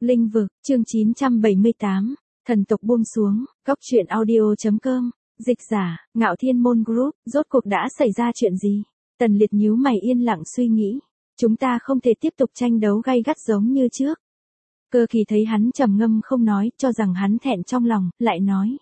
Linh vực, chương 978, thần tộc buông xuống, góc truyện audio.com, dịch giả, Ngạo Thiên Môn Group, rốt cuộc đã xảy ra chuyện gì? Tần Liệt nhíu mày yên lặng suy nghĩ, chúng ta không thể tiếp tục tranh đấu gay gắt giống như trước. Cơ Kỳ thấy hắn trầm ngâm không nói, cho rằng hắn thẹn trong lòng, lại nói.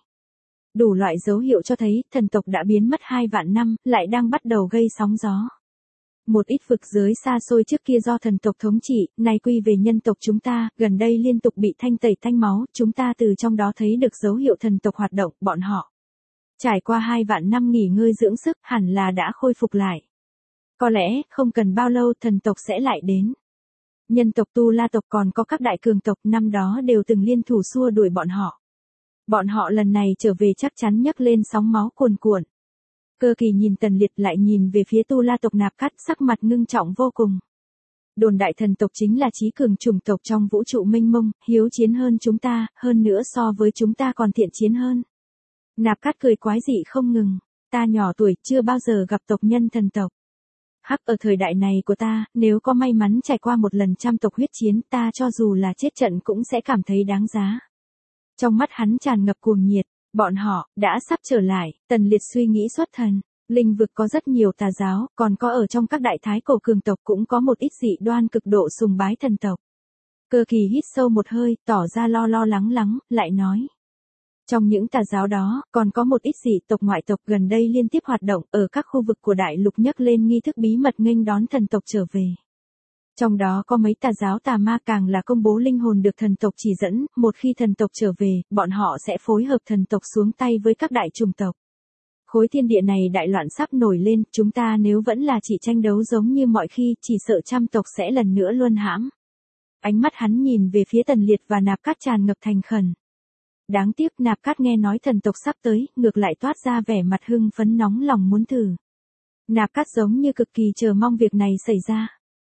Đủ loại dấu hiệu cho thấy, thần tộc đã biến mất 2 vạn năm, lại đang bắt đầu gây sóng gió. Một ít vực giới xa xôi trước kia do thần tộc thống trị, nay quy về nhân tộc chúng ta, gần đây liên tục bị thanh tẩy thanh máu, chúng ta từ trong đó thấy được dấu hiệu thần tộc hoạt động, bọn họ. Trải qua 2 vạn năm nghỉ ngơi dưỡng sức, hẳn là đã khôi phục lại. Có lẽ, không cần bao lâu thần tộc sẽ lại đến. Nhân tộc Tu La tộc còn có các đại cường tộc năm đó đều từng liên thủ xua đuổi bọn họ. Bọn họ lần này trở về chắc chắn nhấc lên sóng máu cuồn cuộn. Cơ Kỳ nhìn Tần Liệt lại nhìn về phía Tu La tộc Nạp Cát, sắc mặt ngưng trọng vô cùng. Đồn đại thần tộc chính là chí cường chủng tộc trong vũ trụ mênh mông, hiếu chiến hơn chúng ta, hơn nữa so với chúng ta còn thiện chiến hơn. Nạp Cát cười quái dị không ngừng, ta nhỏ tuổi chưa bao giờ gặp tộc nhân thần tộc. Hắc, ở thời đại này của ta, nếu có may mắn trải qua một lần trăm tộc huyết chiến, ta cho dù là chết trận cũng sẽ cảm thấy đáng giá. Trong mắt hắn tràn ngập cuồng nhiệt. Bọn họ, đã sắp trở lại, Tần Liệt suy nghĩ xuất thần. Linh vực có rất nhiều tà giáo, còn có ở trong các đại thái cổ cường tộc cũng có một ít dị đoan cực độ sùng bái thần tộc. Cơ Kỳ hít sâu một hơi, tỏ ra lo lắng, lại nói. Trong những tà giáo đó, còn có một ít dị tộc ngoại tộc gần đây liên tiếp hoạt động ở các khu vực của đại lục nhấc lên nghi thức bí mật nghênh đón thần tộc trở về. Trong đó có mấy tà giáo tà ma càng là công bố linh hồn được thần tộc chỉ dẫn, một khi thần tộc trở về, bọn họ sẽ phối hợp thần tộc xuống tay với các đại chủng tộc. Khối thiên địa này đại loạn sắp nổi lên, chúng ta nếu vẫn là chỉ tranh đấu giống như mọi khi, chỉ sợ trăm tộc sẽ lần nữa luân hãm. Ánh mắt hắn nhìn về phía Tần Liệt và Nạp Cát tràn ngập thành khẩn. Đáng tiếc Nạp Cát nghe nói thần tộc sắp tới, ngược lại toát ra vẻ mặt hưng phấn nóng lòng muốn thử. Nạp Cát giống như cực kỳ chờ mong việc này xảy ra.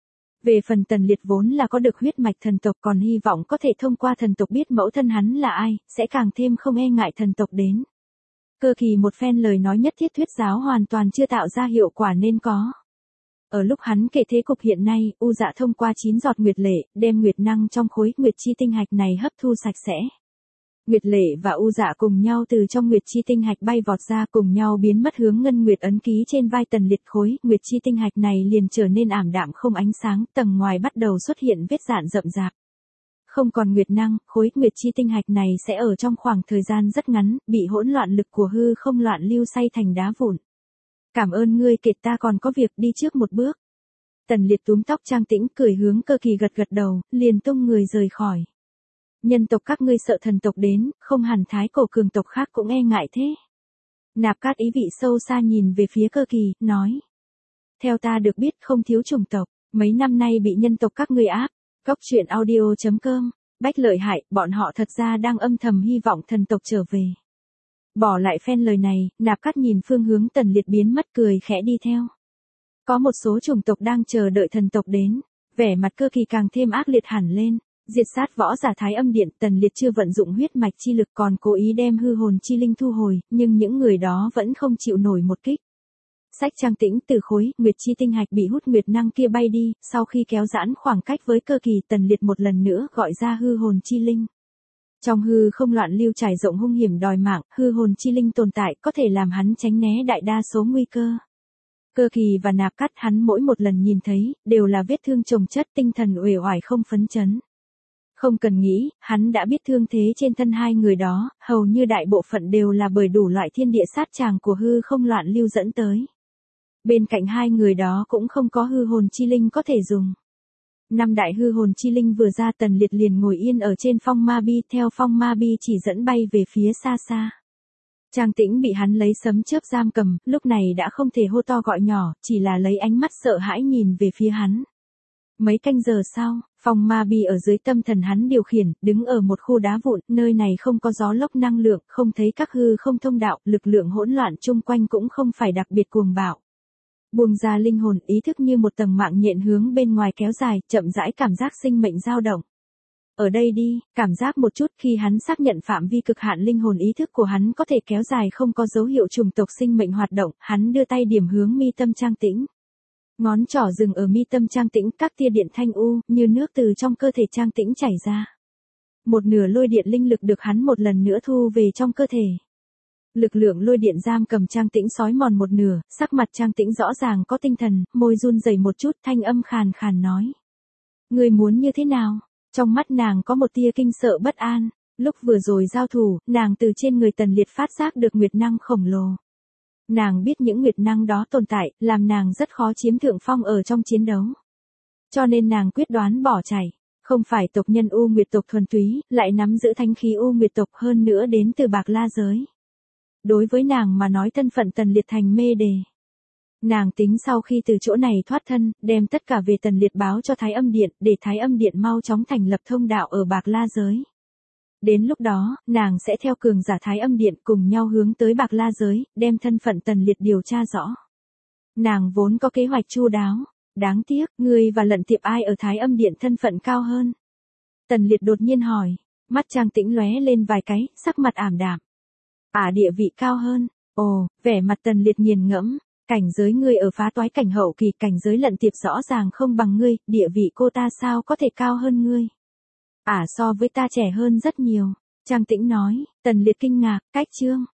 Về phần Tần Liệt vốn là có được huyết mạch thần tộc còn hy vọng có thể thông qua thần tộc biết mẫu thân hắn là ai, sẽ càng thêm không e ngại thần tộc đến. Cơ Kỳ một phen lời nói nhất thiết thuyết giáo hoàn toàn chưa tạo ra hiệu quả nên có. Ở lúc hắn kể thế cục hiện nay, U Dạ thông qua 9 giọt nguyệt lệ, đem nguyệt năng trong khối nguyệt chi tinh hạch này hấp thu sạch sẽ. Nguyệt lệ và U Dạ cùng nhau từ trong nguyệt chi tinh hạch bay vọt ra cùng nhau biến mất hướng ngân nguyệt ấn ký trên vai Tần Liệt khối, nguyệt chi tinh hạch này liền trở nên ảm đạm không ánh sáng, tầng ngoài bắt đầu xuất hiện vết rạn rậm rạp. Không còn nguyệt năng, khối nguyệt chi tinh hạch này sẽ ở trong khoảng thời gian rất ngắn, bị hỗn loạn lực của hư không loạn lưu xay thành đá vụn. Cảm ơn ngươi Kiệt, ta còn có việc đi trước một bước. Tần Liệt túm tóc Trang Tĩnh cười hướng Cơ Kỳ gật đầu, liền tung người rời khỏi. Nhân tộc các ngươi sợ thần tộc đến, không hẳn thái cổ cường tộc khác cũng e ngại thế. Nạp Cát ý vị sâu xa nhìn về phía Cơ Kỳ, nói. Theo ta được biết không thiếu chủng tộc, mấy năm nay bị nhân tộc các ngươi áp. Góc truyện audio.com, Bách lợi hại, bọn họ thật ra đang âm thầm hy vọng thần tộc trở về. Bỏ lại phen lời này, Nạp Cát nhìn phương hướng Tần Liệt biến mất cười khẽ đi theo. Có một số chủng tộc đang chờ đợi thần tộc đến, vẻ mặt Cơ Kỳ càng thêm ác liệt hẳn lên. Diệt sát võ giả Thái Âm Điện, Tần Liệt chưa vận dụng huyết mạch chi lực còn cố ý đem hư hồn chi linh thu hồi, nhưng những người đó vẫn không chịu nổi một kích. Sách Trang Tĩnh từ khối nguyệt chi tinh hạch bị hút nguyệt năng kia bay đi, sau khi kéo giãn khoảng cách với Cơ Kỳ, Tần Liệt một lần nữa gọi ra hư hồn chi linh. Trong hư không loạn lưu trải rộng hung hiểm đòi mạng, hư hồn chi linh tồn tại có thể làm hắn tránh né đại đa số nguy cơ. Cơ Kỳ và Nạp Cát hắn mỗi một lần nhìn thấy, đều là vết thương chồng chất, tinh thần uể oải không phấn chấn. Không cần nghĩ, hắn đã biết thương thế trên thân hai người đó, hầu như đại bộ phận đều là bởi đủ loại thiên địa sát tràng của hư không loạn lưu dẫn tới. Bên cạnh hai người đó cũng không có hư hồn chi linh có thể dùng. 5 đại hư hồn chi linh vừa ra, Tần Liệt liền ngồi yên ở trên phong ma bi, theo phong ma bi chỉ dẫn bay về phía xa xa. Trang Tĩnh bị hắn lấy sấm chớp giam cầm, lúc này đã không thể hô to gọi nhỏ, chỉ là lấy ánh mắt sợ hãi nhìn về phía hắn. Mấy canh giờ sau, phong ma bi ở dưới tâm thần hắn điều khiển, đứng ở một khu đá vụn, nơi này không có gió lốc năng lượng, không thấy các hư không thông đạo, lực lượng hỗn loạn chung quanh cũng không phải đặc biệt cuồng bạo. Buông ra linh hồn, ý thức như một tầng mạng nhện hướng bên ngoài kéo dài, chậm rãi cảm giác sinh mệnh dao động. Ở đây đi, cảm giác một chút, khi hắn xác nhận phạm vi cực hạn linh hồn ý thức của hắn có thể kéo dài không có dấu hiệu chủng tộc sinh mệnh hoạt động, hắn đưa tay điểm hướng mi tâm Trang Tĩnh. Ngón trỏ dừng ở mi tâm Trang Tĩnh, các tia điện thanh u, như nước từ trong cơ thể Trang Tĩnh chảy ra. Một nửa lôi điện linh lực được hắn một lần nữa thu về trong cơ thể. Lực lượng lôi điện giam cầm Trang Tĩnh xói mòn một nửa, sắc mặt Trang Tĩnh rõ ràng có tinh thần, môi run rẩy một chút, thanh âm khàn khàn nói. Ngươi muốn như thế nào? Trong mắt nàng có một tia kinh sợ bất an. Lúc vừa rồi giao thủ, nàng từ trên người Tần Liệt phát giác được nguyệt năng khổng lồ. Nàng biết những nguyệt năng đó tồn tại, làm nàng rất khó chiếm thượng phong ở trong chiến đấu. Cho nên nàng quyết đoán bỏ chạy. Không phải tộc nhân U Nguyệt tộc thuần túy, lại nắm giữ thánh khí U Nguyệt tộc hơn nữa đến từ Bạc La giới. Đối với nàng mà nói thân phận Tần Liệt thành mê đề. Nàng tính sau khi từ chỗ này thoát thân, đem tất cả về Tần Liệt báo cho Thái Âm Điện, để Thái Âm Điện mau chóng thành lập thông đạo ở Bạc La giới. Đến lúc đó, nàng sẽ theo cường giả Thái Âm Điện cùng nhau hướng tới Bạc La giới, đem thân phận Tần Liệt điều tra rõ. Nàng vốn có kế hoạch chu đáo. Đáng tiếc, ngươi và Lận Tiệp ai ở Thái Âm Điện thân phận cao hơn? Tần Liệt đột nhiên hỏi, mắt Trang Tĩnh lóe lên vài cái, sắc mặt ảm đạm. Địa vị cao hơn. Ồ, vẻ mặt Tần Liệt nghiền ngẫm, cảnh giới ngươi ở phá toái cảnh hậu kỳ, cảnh giới Lận Tiệp rõ ràng không bằng ngươi, địa vị cô ta sao có thể cao hơn ngươi? So với ta trẻ hơn rất nhiều. Trang Tĩnh nói. Tần Liệt kinh ngạc, cách chương.